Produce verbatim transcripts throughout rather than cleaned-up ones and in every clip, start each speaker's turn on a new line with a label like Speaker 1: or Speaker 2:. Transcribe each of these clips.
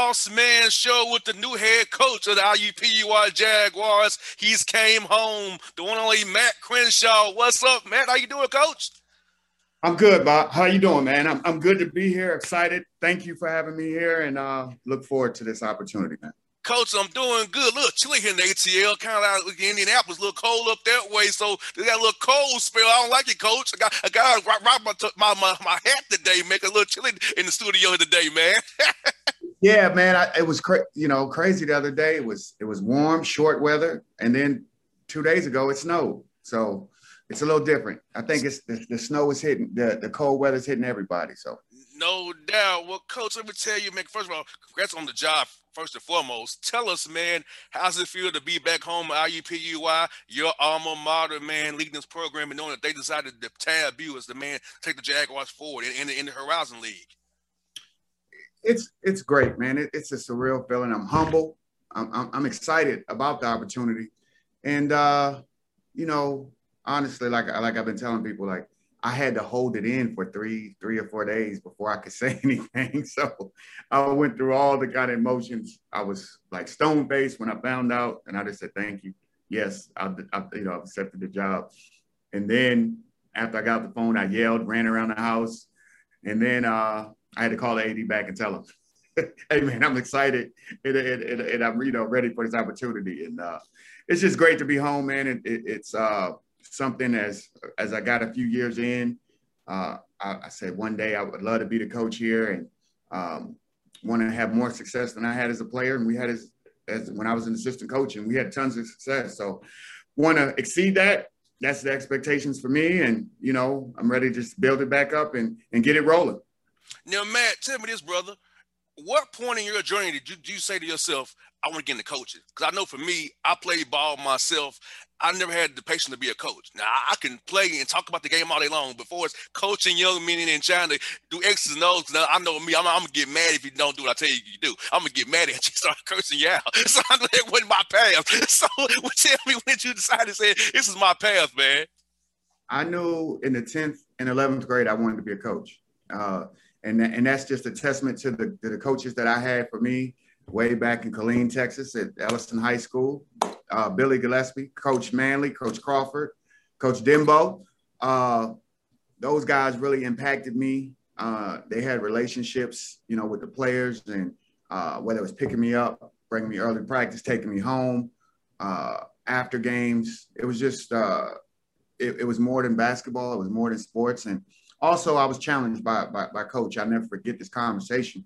Speaker 1: Boss Man Show with the new head coach of the I U P U I Jaguars. He's came home, the one and only Matt Crenshaw. What's up, Matt? How you doing, Coach?
Speaker 2: I'm good, Bob. How you doing, man? I'm I'm good to be here. Excited. Thank you for having me here, and uh, look forward to this opportunity, man.
Speaker 1: Coach, I'm doing good. A little chilly here in the A T L, kind of like Indianapolis, a little cold up that way. So they got a little cold spell. I don't like it, Coach. I got I got to rock my, my my my hat today, make it a little chilly in the studio today, man.
Speaker 2: Yeah, man. I, it was cra- you know crazy the other day. It was it was warm, short weather, and then two days ago it snowed. So it's a little different. I think it's the, the snow is hitting the the cold weather's hitting everybody. So
Speaker 1: no doubt. Well, Coach, let me tell you, man. First of all, congrats on the job. First and foremost, tell us, man, how's it feel to be back home at I U P U I, your alma mater, man, leading this program and knowing that they decided to tab you as the man take the Jaguars forward in, in, the, in the Horizon League?
Speaker 2: It's it's great, man. It, it's a surreal feeling. I'm humble. I'm, I'm I'm excited about the opportunity, and uh, you know, honestly, like like I've been telling people, like I had to hold it in for three three or four days before I could say anything. So I went through all the kind of emotions. I was like stone faced when I found out, and I just said thank you. Yes, I, I you know I've accepted the job, and then after I got the phone, I yelled, ran around the house, and then. Uh, I had to call the A D back and tell him, hey, man, I'm excited and, and, and, and I'm you know, ready for this opportunity. And uh, it's just great to be home, man. It, it, it's uh, something as as I got a few years in, uh, I, I said one day I would love to be the coach here and um, want to have more success than I had as a player. And we had as, as when I was an assistant coach, and we had tons of success. So want to exceed that. That's the expectations for me. And, you know, I'm ready to just build it back up and, and get it rolling.
Speaker 1: Now, Matt, tell me this, brother. What point in your journey did you, did you say to yourself, I want to get into coaching? Because I know for me, I played ball myself. I never had the patience to be a coach. Now, I can play and talk about the game all day long. Before it's coaching young men and trying to do X's and O's, I know me, I'm, I'm going to get mad if you don't do what I tell you you do. I'm going to get mad at you, start cursing you out. So I know that wasn't my path. So tell me when you decided to say, this is my path, man.
Speaker 2: I knew in the tenth and eleventh grade, I wanted to be a coach. Uh, And, and that's just a testament to the, to the coaches that I had for me way back in Killeen, Texas at Elliston High School. Uh, Billy Gillespie, Coach Manley, Coach Crawford, Coach Dimbo. Uh, those guys really impacted me. Uh, they had relationships, you know, with the players, and uh, whether it was picking me up, bringing me early practice, taking me home, uh, after games. It was just, uh, it, it was more than basketball. It was more than sports. And also, I was challenged by, by, by Coach. I'll never forget this conversation.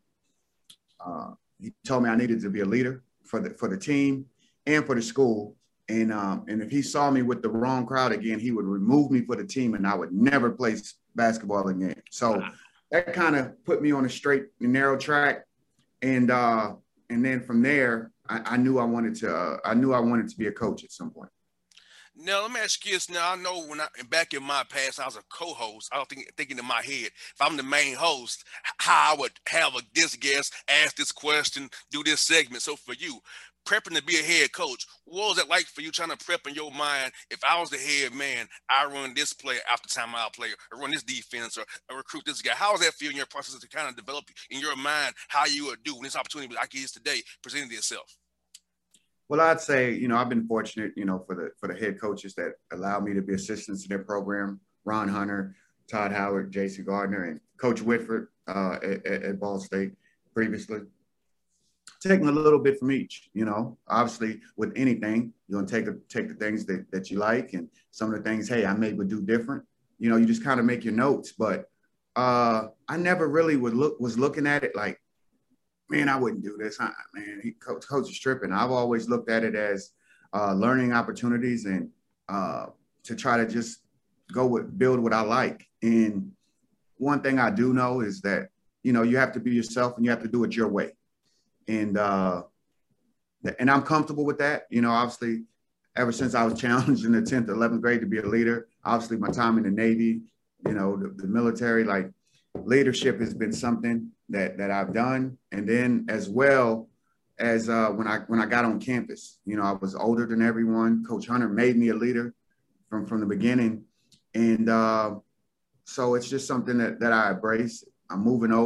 Speaker 2: Uh, he told me I needed to be a leader for the for the team and for the school. And um, and if he saw me with the wrong crowd again, he would remove me for the team, and I would never play basketball again. So that kind of put me on a straight and narrow track. And uh, and then from there, I, I knew I wanted to. Uh, I knew I wanted to be a coach at some point.
Speaker 1: Now, let me ask you this. Now, I know when I back in my past, I was a co-host. I was thinking, thinking in my head, if I'm the main host, how I would have a this guest ask this question, do this segment. So for you, prepping to be a head coach, what was it like for you trying to prep in your mind? If I was the head man, I run this play after time out player, or run this defense, or, or recruit this guy. How does that feel in your process to kind of develop in your mind how you would do when this opportunity like it is today presented itself?
Speaker 2: Well, I'd say, you know, I've been fortunate, you know, for the for the head coaches that allow me to be assistants in their program. Ron Hunter, Todd Howard, J C Gardner, and Coach Whitford uh, at, at Ball State previously. Taking a little bit from each, you know. Obviously, with anything, you're gonna take a, take the things that, that you like, and some of the things, hey, I maybe would do different. You know, you just kind of make your notes. But uh, I never really would look was looking at it like, man, I wouldn't do this. I, man, he, coach, coach is tripping. I've always looked at it as uh, learning opportunities and uh, to try to just go with build what I like. And one thing I do know is that, you know, you have to be yourself and you have to do it your way. And uh, and I'm comfortable with that. You know, obviously, ever since I was challenged in the tenth, eleventh grade to be a leader, obviously my time in the Navy, you know, the, the military, like leadership has been something that that I've done. And then as well as uh, when I when I got on campus, you know, I was older than everyone. Coach Hunter made me a leader from, from the beginning. And uh, so it's just something that, that I embrace. I'm moving over.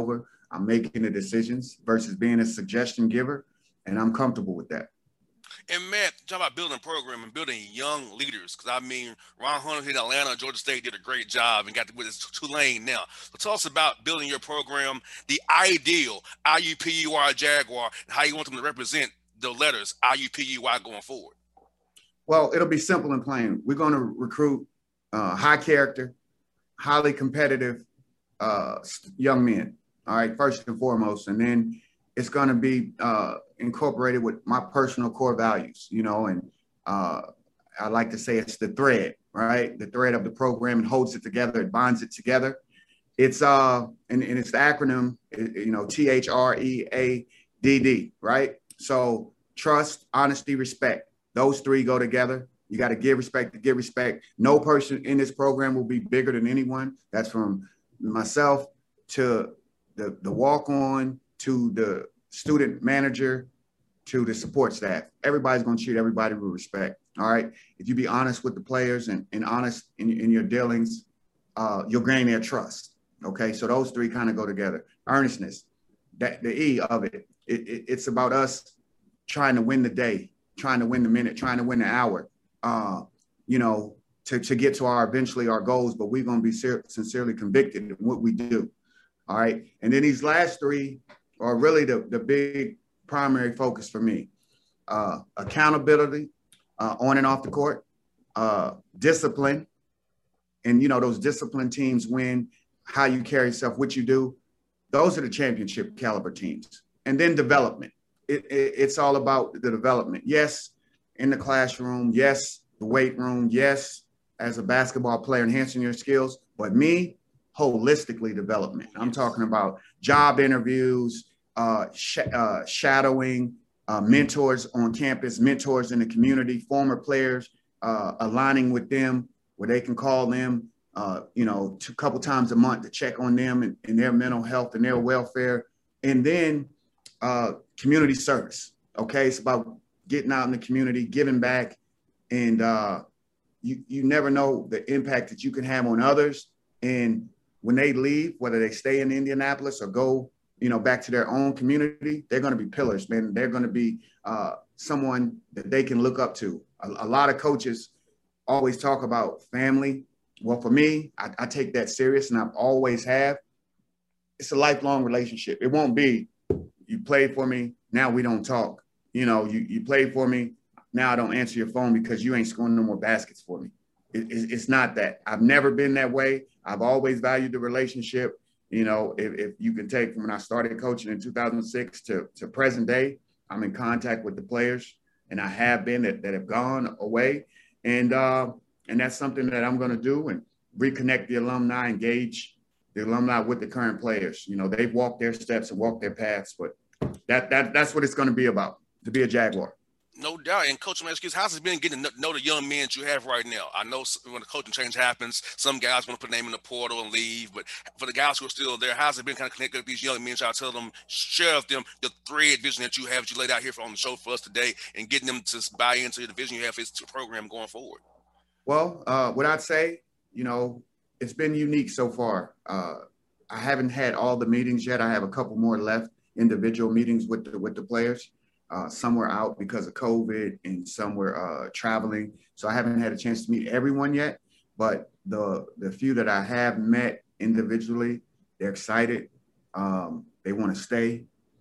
Speaker 2: I'm making the decisions versus being a suggestion giver, and I'm comfortable with that.
Speaker 1: And Matt, talk about building a program and building young leaders. Because I mean, Ron Hunter in Atlanta, Georgia State did a great job and got to with his Tulane now. But tell us about building your program, the ideal I U P U I Jaguar, and how you want them to represent the letters I U P U I going forward.
Speaker 2: Well, it'll be simple and plain. We're going to recruit uh, high character, highly competitive uh, young men. All right, first and foremost, and then it's going to be uh, incorporated with my personal core values, you know, and uh, I like to say it's the thread, right? The thread of the program. It holds it together. It binds it together. It's uh, and, and it's the acronym, you know, T H R E A D D, right? So trust, honesty, respect. Those three go together. You got to give respect to give respect. No person in this program will be bigger than anyone. That's from myself to the, the walk-on, to the student manager, to the support staff. Everybody's going to treat everybody with respect. All right. If you be honest with the players and, and honest in, in your dealings, uh, you'll gain their trust. Okay. So those three kind of go together. Earnestness, that the E of it, it, it, it's about us trying to win the day, trying to win the minute, trying to win the hour, uh, you know, to, to get to our, eventually our goals, but we're going to be ser- sincerely convicted in what we do. All right. And then these last three are really the, the big primary focus for me. Uh, accountability uh, on and off the court, uh, discipline. And, you know, those disciplined teams win, how you carry yourself, what you do. Those are the championship caliber teams. And then development. It, it, it's all about the development. Yes, in the classroom. Yes, the weight room. Yes, as a basketball player, enhancing your skills. But me, holistically development. I'm talking about job interviews, uh, sh- uh, shadowing, uh, mentors on campus, mentors in the community, former players, uh, aligning with them where they can call them, uh, you know, a couple times a month to check on them and, and their mental health and their welfare. And then uh, community service. Okay. It's about getting out in the community, giving back. And uh, you, you never know the impact that you can have on others. And when they leave, whether they stay in Indianapolis or go, you know, back to their own community, they're going to be pillars, man. They're going to be uh, someone that they can look up to. A, a lot of coaches always talk about family. Well, for me, I, I take that serious, and I've always have. It's a lifelong relationship. It won't be, you played for me, now we don't talk. You know, you, you played for me, now I don't answer your phone because you ain't scoring no more baskets for me. It, it, it's not that. I've never been that way. I've always valued the relationship. You know, if, if you can take from when I started coaching in two thousand six to, to present day, I'm in contact with the players, and I have been that, that have gone away. And uh, and that's something that I'm going to do, and reconnect the alumni, engage the alumni with the current players. You know, they've walked their steps and walked their paths, but that that that's what it's going to be about, to be a Jaguar.
Speaker 1: No doubt. And Coach Maskis, how's it been getting to know the young men that you have right now? I know when the coaching change happens, some guys want to put a name in the portal and leave. But for the guys who are still there, how's it been kind of connected with these young men? Try to tell them, share with them the thread vision that you have, that you laid out here for, on the show for us today, and getting them to buy into the vision you have for this program going forward.
Speaker 2: Well, uh, what I'd say, you know, it's been unique so far. Uh, I haven't had all the meetings yet. I have a couple more left, individual meetings with the, with the players. Uh, some were out because of COVID, and some were uh, traveling. So I haven't had a chance to meet everyone yet, but the the few that I have met individually, they're excited. Um, they want to stay.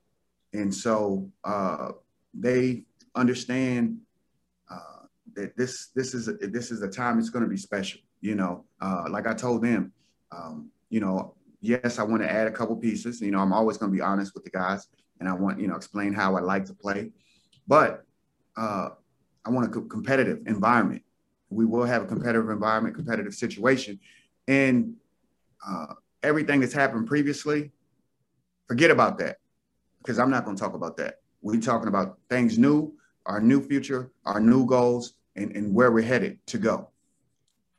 Speaker 2: And so uh, they understand uh, that this this is a, this is a time it's going to be special. You know, uh, like I told them, um, you know, yes, I want to add a couple pieces. You know, I'm always going to be honest with the guys. And I want, you know, explain how I like to play. But uh, I want a co- competitive environment. We will have a competitive environment, competitive situation. And uh, everything that's happened previously, forget about that, because I'm not going to talk about that. We're talking about things new, our new future, our new goals, and, and where we're headed to go.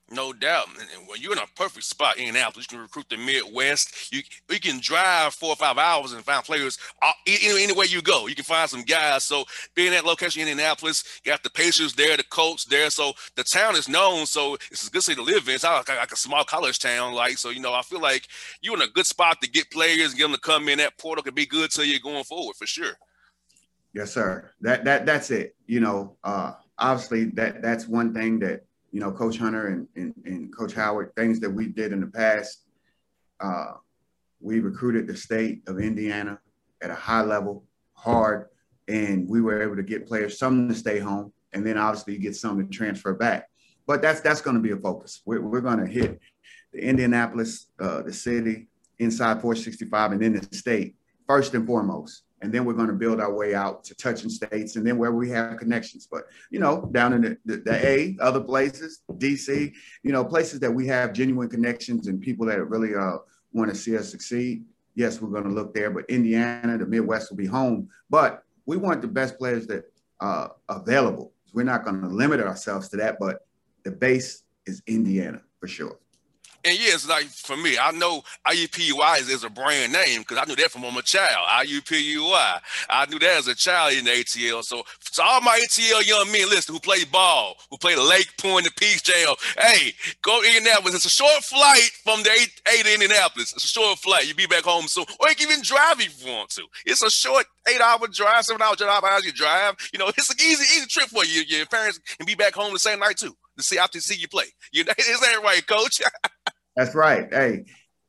Speaker 1: No doubt. And and when you're in a perfect spot in Indianapolis, you can recruit the Midwest. You you can drive four or five hours and find players uh, any, anywhere you go. You can find some guys. So being at location in Indianapolis, you got the Pacers there, the Colts there. So the town is known. So it's a good city to live in. It's not like, like a small college town. Like so, you know, I feel like you're in a good spot to get players and get them to come in. That portal could be good to you going forward for sure.
Speaker 2: Yes, sir. That that that's it. You know, uh, obviously that that's one thing that you know Coach Hunter and, and, and Coach Howard, things that we did in the past. Uh, we recruited the state of Indiana at a high level, hard, and we were able to get players, some to stay home, and then obviously you get some to transfer back. But that's that's going to be a focus. We're, we're going to hit the Indianapolis, uh, the city, inside four sixty-five, and then the state first and foremost. And then we're going to build our way out to touching states and then where we have connections. But, you know, down in the, the, the A, other places, D C, you know, places that we have genuine connections and people that really uh, want to see us succeed. Yes, we're going to look there. But Indiana, the Midwest will be home. But we want the best players that are uh, available. We're not going to limit ourselves to that. But the base is Indiana for sure.
Speaker 1: And yeah, it's like for me, I know I U P U I is, is a brand name because I knew that from when I'm a child. I U P U I. I knew that as a child in the A T L. So, so all my A T L young men listen who play ball, who play the Lake Point, the Peach Jail, hey, go to Indianapolis. It's a short flight from the A to Indianapolis. It's a short flight. You be back home soon. Or you can even drive if you want to. It's a short eight-hour drive, seven-hour drive. How you drive? You know, it's an easy, easy trip for you. Your parents can be back home the same night too to see after see you play. You know, is that right, Coach?
Speaker 2: That's right. Hey,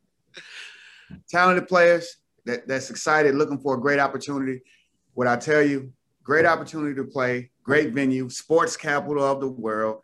Speaker 2: talented players that, that's excited, looking for a great opportunity. What I tell you, great opportunity to play, great venue, sports capital of the world,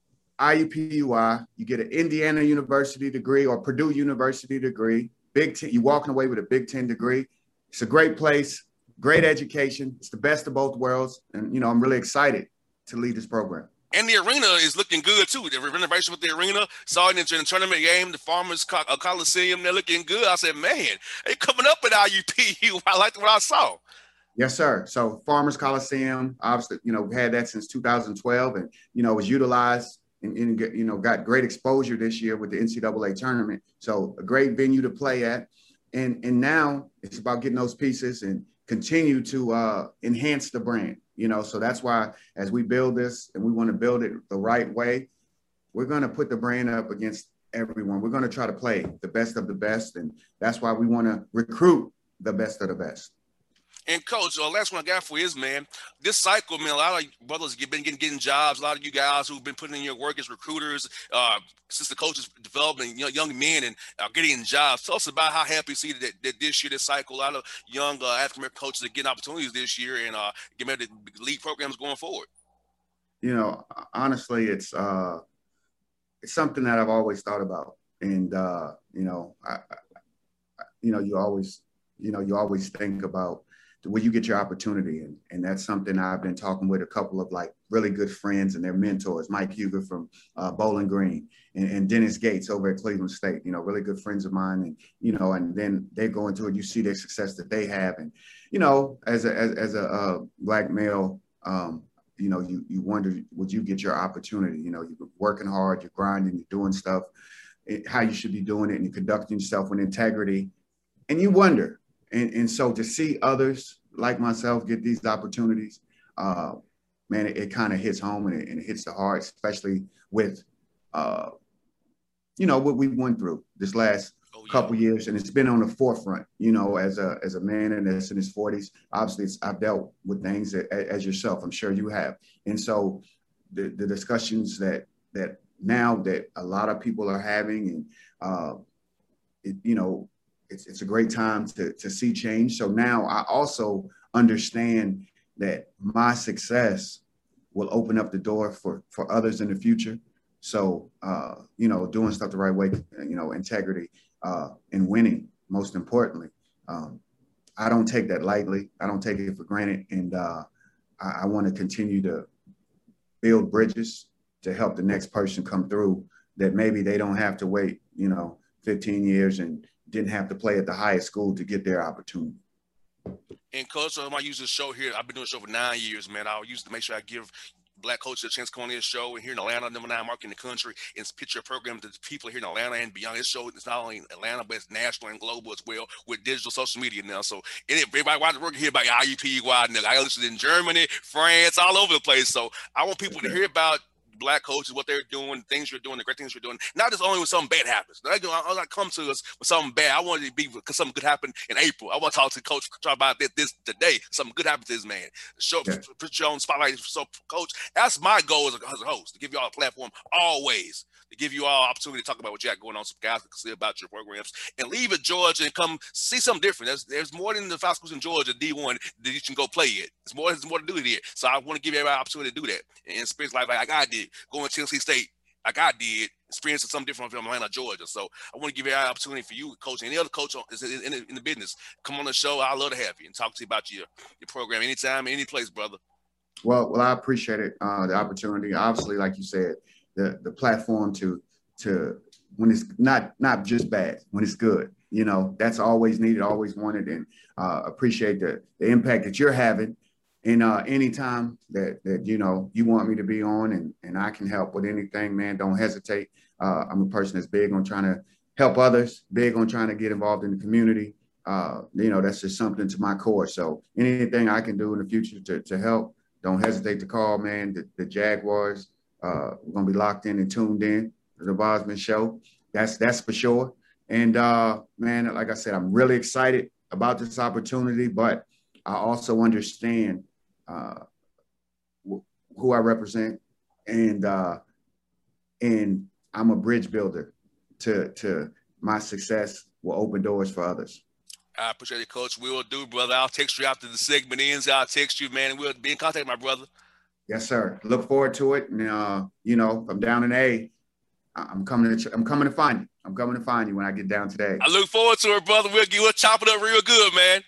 Speaker 2: I U P U I. You get an Indiana University degree or Purdue University degree. Big Ten, you're walking away with a Big Ten degree. It's a great place, great education. It's the best of both worlds. And, you know, I'm really excited to lead this program.
Speaker 1: And the arena is looking good, too. The renovation with the arena, saw it in the tournament game, the Farmers Coliseum, they're looking good. I said, man, they coming up at I U P U. I liked what I saw.
Speaker 2: Yes, sir. So Farmers Coliseum, obviously, you know, we had that since two thousand twelve and, you know, was utilized and, and, you know, got great exposure this year with the N C double A tournament. So a great venue to play at. And, and now it's about getting those pieces and continue to uh, enhance the brand. You know, so that's why as we build this and we want to build it the right way, we're going to put the brand up against everyone. We're going to try to play the best of the best. And that's why we want to recruit the best of the best.
Speaker 1: And Coach, the uh, last one I got for you is, man, this cycle, man, a lot of brothers have been getting, getting jobs. A lot of you guys who've been putting in your work as recruiters, uh, since the coaches developing, you know, young men and uh, getting jobs. Tell us about how happy you see that, that this year, this cycle, a lot of young uh, African-American coaches are getting opportunities this year and uh, getting ready to lead programs going forward.
Speaker 2: You know, honestly, it's uh, it's something that I've always thought about. And, uh, you know, I, I, you know, you always, you know, you always think about, will you get your opportunity? And, and that's something I've been talking with a couple of like really good friends and their mentors, Mike Huger from uh, Bowling Green and, and Dennis Gates over at Cleveland State, you know, really good friends of mine. And, you know, and then they go into it, you see their success that they have. And, you know, as a, as, as a uh, Black male, um, you know, you, you wonder, would you get your opportunity? You know, you're working hard, you're grinding, you're doing stuff, it, how you should be doing it, and you're conducting yourself with integrity. And you wonder. And, and so to see others like myself get these opportunities, uh, man, it, it kind of hits home and it, and it hits the heart, especially with, uh, you know, what we went through this last oh, yeah. couple years. And it's been on the forefront, you know, as a as a man and that's in his forties. Obviously, it's, I've dealt with things that, as yourself, I'm sure you have. And so the, the discussions that that now that a lot of people are having and, uh, it, you know, It's, it's a great time to, to see change. So now I also understand that my success will open up the door for, for others in the future. So, uh, you know, doing stuff the right way, you know, integrity uh, and winning, most importantly. Um, I don't take that lightly. I don't take it for granted. And uh, I, I want to continue to build bridges to help the next person come through that maybe they don't have to wait, you know, fifteen years and didn't have to play at the highest school to get their opportunity.
Speaker 1: And Coach, so I might use this show here. I've been doing this show for nine years, man. I'll use it to make sure I give Black coaches a chance to come on this show and here in Atlanta, number nine market in the country, and pitch your program to the people here in Atlanta and beyond. This show is not only in Atlanta, but it's national and global as well with digital social media now. So everybody watching working here about I U P U I, I listen in Germany, France, all over the place. So I want people to hear about Black coaches, what they're doing, things you're doing, the great things you're doing. Not just only when something bad happens. I don't come to us with something bad. I want it to be because something good happened in April. I want to talk to Coach talk about this, this today. Something good happened to this man. Show, yeah. Put your own spotlight. So, Coach, that's my goal as a, as a host, to give you all a platform always, to give you all opportunity to talk about what you got going on, so guys can see about your programs, and leave at Georgia and come see something different. There's, there's more than the five schools in Georgia, D one, that you can go play it. There's more, there's more to do it here. So I want to give everybody an opportunity to do that and experience life like I did, going to Tennessee State like I did, experiencing something different from Atlanta, Georgia. So I want to give you an opportunity for you, Coach, any other coach in, in, in the business, come on the show. I'd love to have you and talk to you about your, your program anytime, any place, brother.
Speaker 2: Well, well, I appreciate it, uh, the opportunity. Obviously, like you said, the the platform to to when it's not not just bad, when it's good, you know, that's always needed, always wanted, and uh, appreciate the the impact that you're having. And uh, anytime that that you know you want me to be on and and I can help with anything, man, don't hesitate. Uh, I'm a person that's big on trying to help others, big on trying to get involved in the community. Uh, you know, that's just something to my core. So anything I can do in the future to to help, don't hesitate to call, man. The, the Jaguars, uh, we're gonna be locked in and tuned in to the Bosman Show. That's that's for sure. And uh, man, like I said, I'm really excited about this opportunity, but I also understand uh, who I represent, and uh, and I'm a bridge builder to to my success will open doors for others.
Speaker 1: I appreciate it, Coach. We will do, brother. I'll text you after the segment ends. I'll text you, man, and we'll be in contact, my brother.
Speaker 2: Yes, sir. Look forward to it. And uh, you know, if I'm down in A, I'm coming to I'm coming to find you. I'm coming to find you when I get down today.
Speaker 1: I look forward to it, brother. We'll, we'll chop it up real good, man.